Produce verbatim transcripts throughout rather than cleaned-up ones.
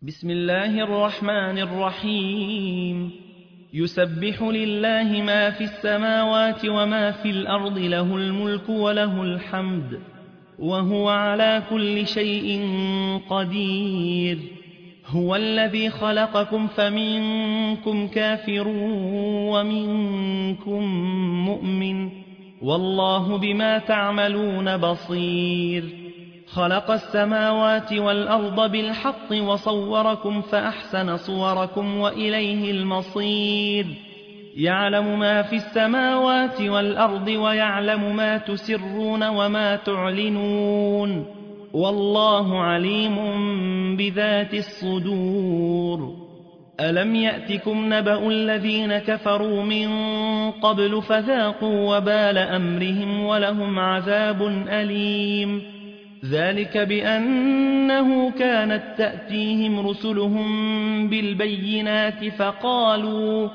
بسم الله الرحمن الرحيم. يسبح لله ما في السماوات وما في الأرض، له الملك وله الحمد، وهو على كل شيء قدير. هو الذي خلقكم فمنكم كافر ومنكم مؤمن، والله بما تعملون بصير. خلق السماوات والأرض بالحق وصوركم فأحسن صوركم وإليه المصير. يعلم ما في السماوات والأرض ويعلم ما تسرون وما تعلنون، والله عليم بذات الصدور. ألم يأتكم نبأ الذين كفروا من قبل فذاقوا وبال أمرهم ولهم عذاب أليم. ذلك بأنه كانت تأتيهم رسلهم بالبينات فقالوا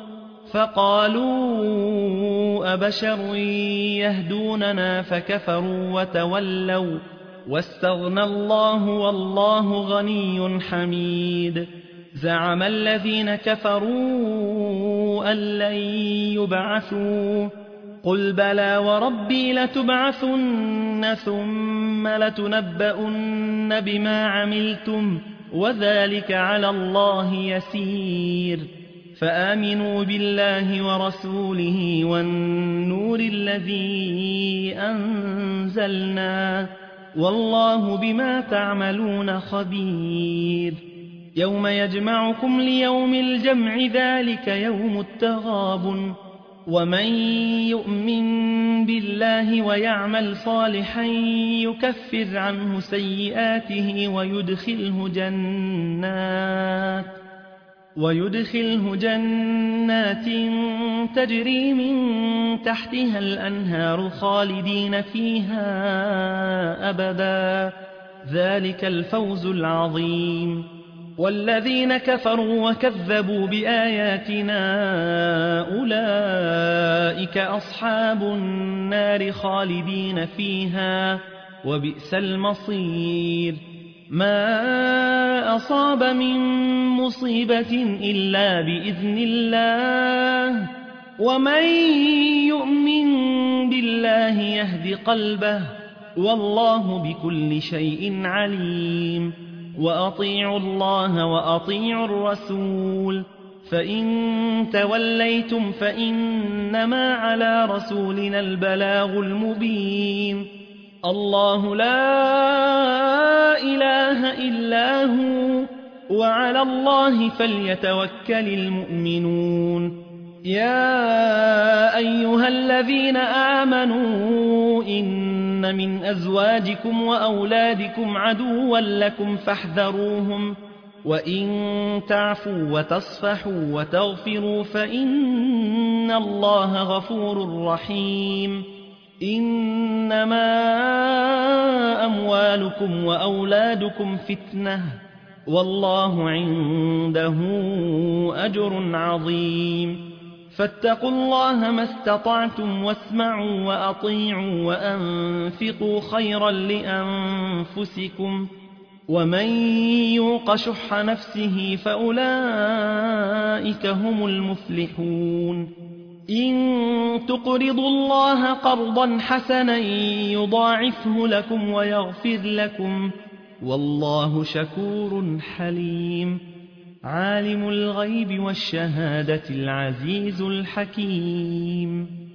فقالوا أبشر يهدوننا فكفروا وتولوا واستغنى الله والله غني حميد. زعم الذين كفروا أن لن يبعثوا، قل بلى وربي لتبعثن ثم لتنبؤن بما عملتم وذلك على الله يسير. فآمنوا بالله ورسوله والنور الذي أنزلنا، والله بما تعملون خبير. يوم يجمعكم ليوم الجمع، ذلك يوم التغابن. ومن يؤمن بالله ويعمل صالحا يكفر عنه سيئاته ويدخله جنات ويدخله جنات تجري من تحتها الأنهار خالدين فيها أبدا، ذلك الفوز العظيم. والذين كفروا وكذبوا بآياتنا أولئك أصحاب النار خالدين فيها وبئس المصير. ما أصاب من مصيبة إلا بإذن الله، ومن يؤمن بالله يهد قلبه، والله بكل شيء عليم. وأطيعوا الله وأطيعوا الرسول، فإن توليتم فإنما على رسولنا البلاغ المبين. الله لا إله إلا هو، وعلى الله فليتوكل المؤمنون. يا أيها الذين آمنوا إن من أزواجكم وأولادكم عدوا لكم فاحذروهم، وإن تعفوا وتصفحوا وتغفروا فإن الله غفور رحيم. إنما أموالكم وأولادكم فتنة، والله عنده أجر عظيم. فاتقوا الله ما استطعتم واسمعوا وأطيعوا وأنفقوا خيرا لأنفسكم، ومن يوق شح نفسه فأولئك هم المفلحون. إن تقرضوا الله قرضا حسنا يضاعفه لكم ويغفر لكم، والله شكور حليم. عالم الغيب والشهادة العزيز الحكيم.